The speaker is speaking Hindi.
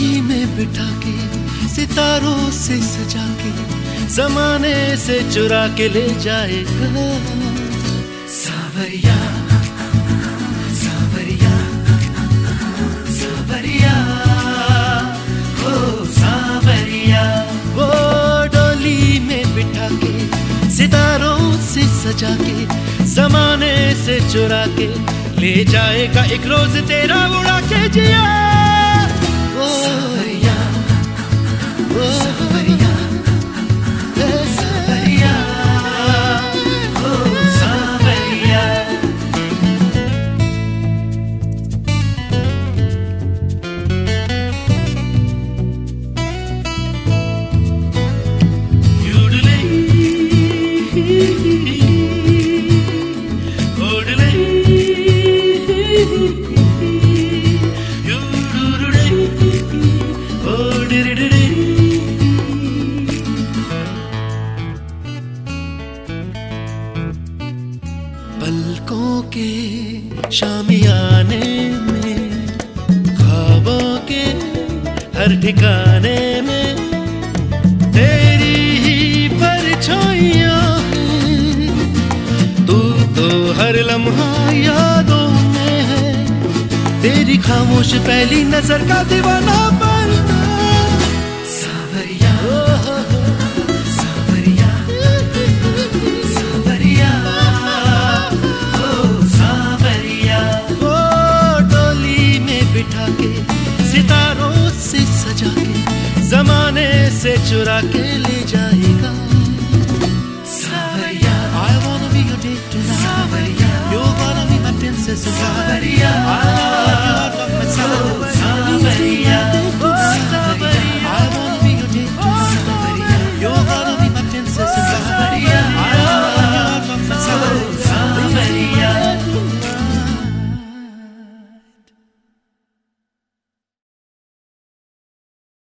डोली में बिठा के, सितारों से सजा के, जमाने से चुरा के ले जाएगा। सावरिया सावरिया सावरिया हो सावरिया। वो डोली में बिठा के, सितारों से सजा के, जमाने से चुरा के ले जाएगा एक रोज तेरा उड़ा के जिया। ओ सावरिया ओ सावरिया सावरिया ओ सावरिया। पलकों के शामियाने में, ख्वाबों के हर ठिकाने में तेरी ही परछाइयां हैं। तू तो हर लम्हा यादों में है, तेरी खामोश पहली नजर का दीवाना बनना। सावरिया सावरिया सावरिया ओ सावरिया। वो डोली में बिठा के, सितारों से सजा के, जमाने से चुरा के